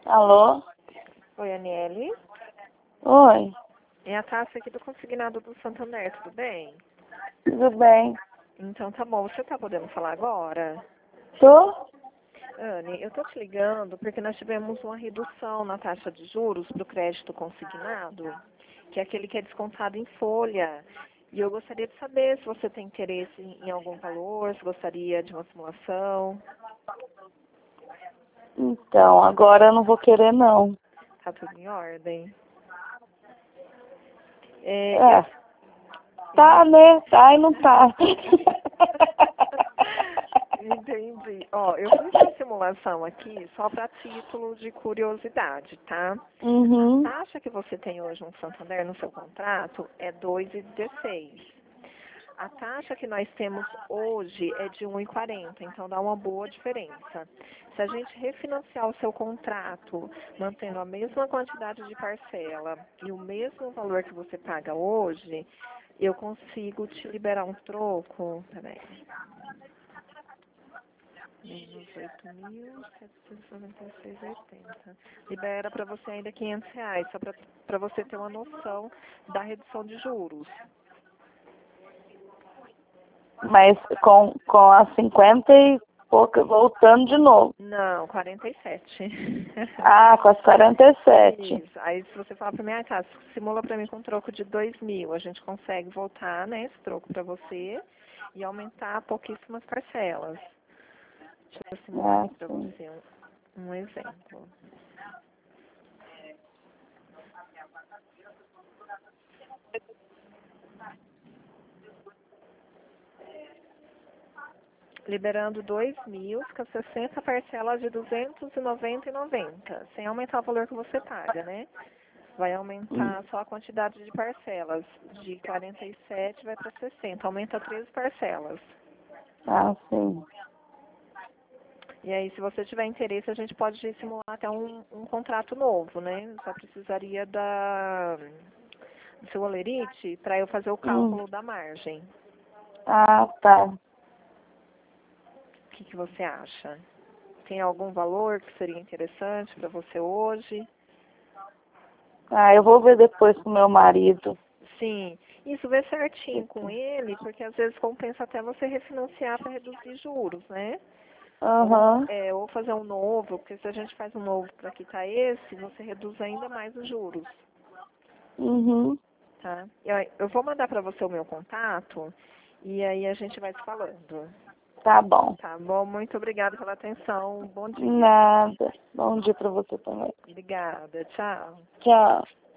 Alô? Oi, Aniele. Oi, É a Tássia aqui do Consignado do Santander, tudo bem? tudo bem? Então tá bom, você tá podendo falar agora? Tô? Anne, eu tô te ligando porque nós tivemos uma redução na taxa de juros para o crédito consignado, que é aquele que é descontado em folha. E eu gostaria de saber se você tem interesse em algum valor, se gostaria de uma simulação. Então, agora eu não vou querer não. Tá tudo em ordem? É, tá, né? Tá e não tá. Entendi. Ó, eu fiz uma simulação aqui só para título de curiosidade, tá? Uhum. A taxa que você tem hoje no Santander no seu contrato é 2,16. A taxa que nós temos hoje é de 1,40, então dá uma boa diferença. Se a gente refinanciar o seu contrato, mantendo a mesma quantidade de parcela e o mesmo valor que você paga hoje, eu consigo te liberar um troco. Peraí. Menos 8.796,80. Libera para você ainda R$ 500, só para você ter uma noção da redução de juros. Mas com as 50 e pouca voltando de novo. Não, 47. Ah, com as 47. Isso. Aí se você falar para minha casa, simula para mim com um troco de 2.000, a gente consegue voltar, né, esse troco para você e aumentar pouquíssimas parcelas. Deixa eu simular Ah, aqui para sim. você um exemplo. Liberando 2.000, fica 60 parcelas de 290,90, sem aumentar o valor que você paga, né? Vai aumentar só a quantidade de parcelas. De 47 vai para 60, aumenta 13 parcelas. Ah, sim. E aí, se você tiver interesse, a gente pode simular até um contrato novo, né? Só precisaria do seu olerite para eu fazer o cálculo da margem. Ah, tá. O que você acha? Tem algum valor que seria interessante para você hoje? Ah, eu vou ver depois com meu marido. Sim, isso vê certinho com ele, porque às vezes compensa até você refinanciar para reduzir juros, né? Aham. Ou fazer um novo, porque se a gente faz um novo para quitar esse, você reduz ainda mais os juros, Uhum. tá? Eu vou mandar para você o meu contato e aí a gente vai se falando. Tá bom. Tá bom? Muito obrigada pela atenção. Bom dia. Nada. Bom dia pra você também. Obrigada. Tchau. Tchau.